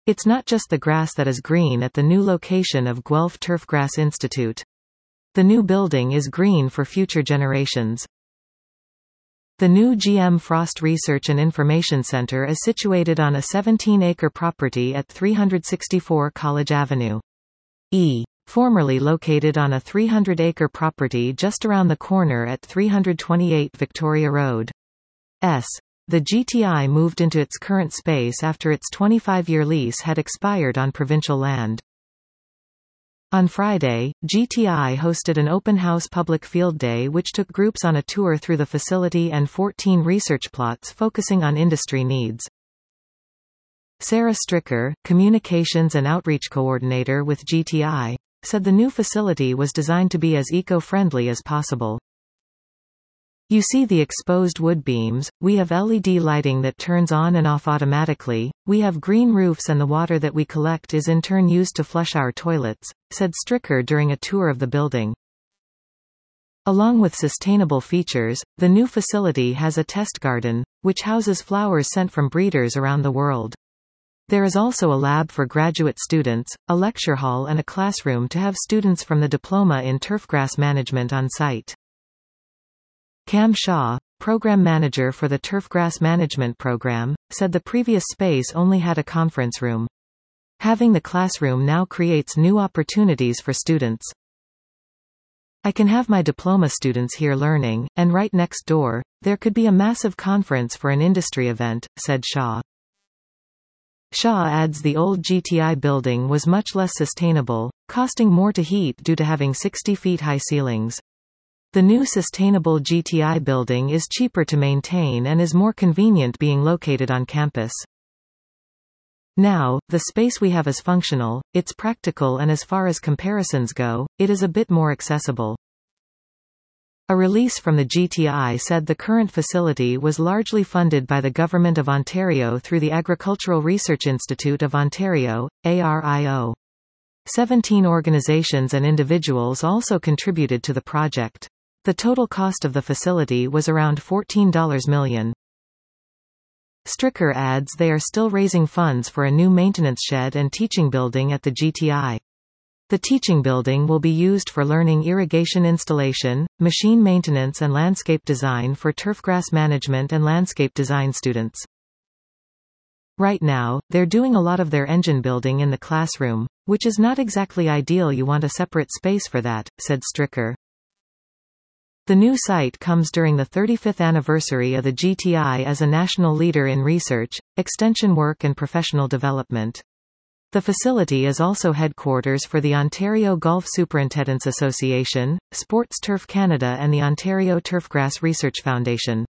It's not just the grass that is green at the new location of Guelph Turfgrass Institute. The new building is green for future generations. The new GM Frost Research and Information Center is situated on a 17-acre property at 364 College Avenue. Formerly located on a 300-acre property just around the corner at 328 Victoria Road. The GTI moved into its current space after its 25-year lease had expired on provincial land. On Friday, GTI hosted an open house public field day which took groups on a tour through the facility and 14 research plots focusing on industry needs. Sarah Stricker, Communications and Outreach Coordinator with GTI, said the new facility was designed to be as eco-friendly as possible. You see the exposed wood beams, we have LED lighting that turns on and off automatically, we have green roofs and the water that we collect is in turn used to flush our toilets, said Stricker during a tour of the building. Along with sustainable features, the new facility has a test garden, which houses flowers sent from breeders around the world. There is also a lab for graduate students, a lecture hall and a classroom to have students from the Diploma in Turfgrass Management on site. Cam Shaw, program manager for the Turfgrass Management program, said the previous space only had a conference room. Having the classroom now creates new opportunities for students. I can have my diploma students here learning, and right next door, there could be a massive conference for an industry event, said Shaw. Shaw adds the old GTI building was much less sustainable, costing more to heat due to having 60 feet high ceilings. The new sustainable GTI building is cheaper to maintain and is more convenient being located on campus. Now, the space we have is functional, it's practical and as far as comparisons go, it is a bit more accessible. A release from the GTI said the current facility was largely funded by the Government of Ontario through the Agricultural Research Institute of Ontario, ARIO. 17 organizations and individuals also contributed to the project. The total cost of the facility was around $14 million. Stricker adds they are still raising funds for a new maintenance shed and teaching building at the GTI. The teaching building will be used for learning irrigation installation, machine maintenance and landscape design for turfgrass management and landscape design students. Right now, they're doing a lot of their engine building in the classroom, which is not exactly ideal. You want a separate space for that, said Stricker. The new site comes during the 35th anniversary of the GTI as a national leader in research, extension work and professional development. The facility is also headquarters for the Ontario Golf Superintendents Association, Sports Turf Canada and the Ontario Turfgrass Research Foundation.